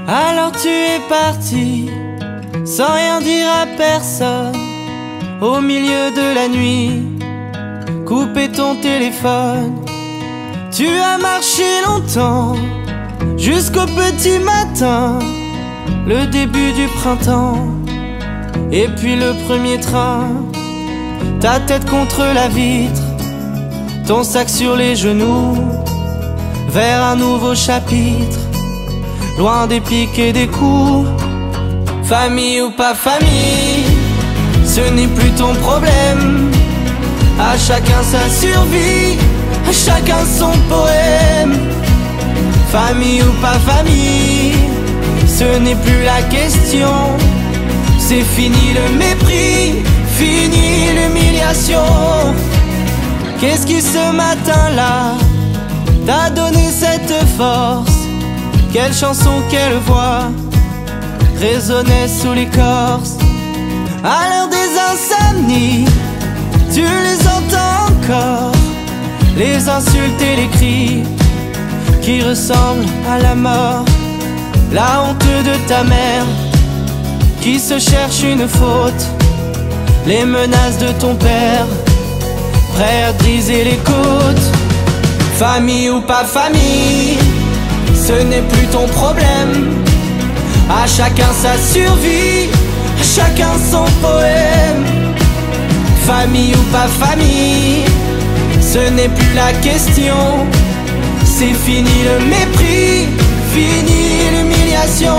Alors tu es parti, sans rien dire à personne, au milieu de la nuit, couper ton téléphone. Tu as marché longtemps, jusqu'au petit matin, le début du printemps, et puis le premier train. Ta tête contre la vitre, ton sac sur les genoux, vers un nouveau chapitre, loin des piques et des coups. Famille ou pas famille, ce n'est plus ton problème. À chacun sa survie, à chacun son poème. Famille ou pas famille, ce n'est plus la question. C'est fini le mépris, fini l'humiliation. Qu'est-ce qui ce matin-là t'a donné cette force? Quelle chanson, quelle voix résonnait sous l'écorce? À l'heure des insomnies, tu les entends encore, les insultes et les cris qui ressemblent à la mort. La honte de ta mère qui se cherche une faute, les menaces de ton père prêt à briser les côtes. Famille ou pas famille, ce n'est plus ton problème. À chacun sa survie, à chacun son poème. Famille ou pas famille, ce n'est plus la question. C'est fini le mépris, fini l'humiliation.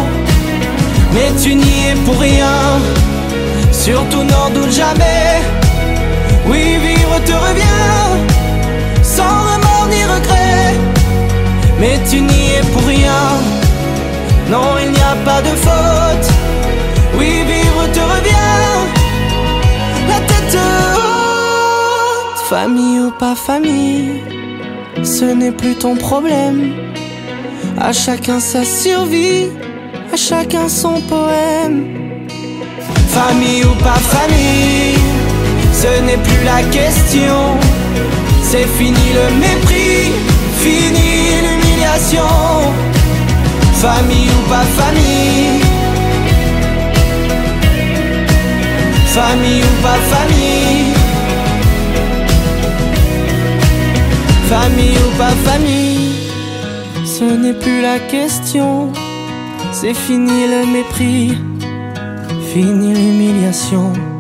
Mais tu n'y es pour rien, surtout n'en doute jamais. Oui, vivre te revient, sans remords ni regret. Mais tu n'y es pour rien, non, il n'y a pas de faute. Oui, vivre te revient, la tête haute. Famille ou pas famille, ce n'est plus ton problème. À chacun sa survie, à chacun son poème. Famille ou pas famille, ce n'est plus la question. C'est fini le mépris, fini l'humiliation. Famille ou pas famille, famille ou pas famille, famille ou pas famille, ce n'est plus la question. C'est fini le mépris, fini l'humiliation.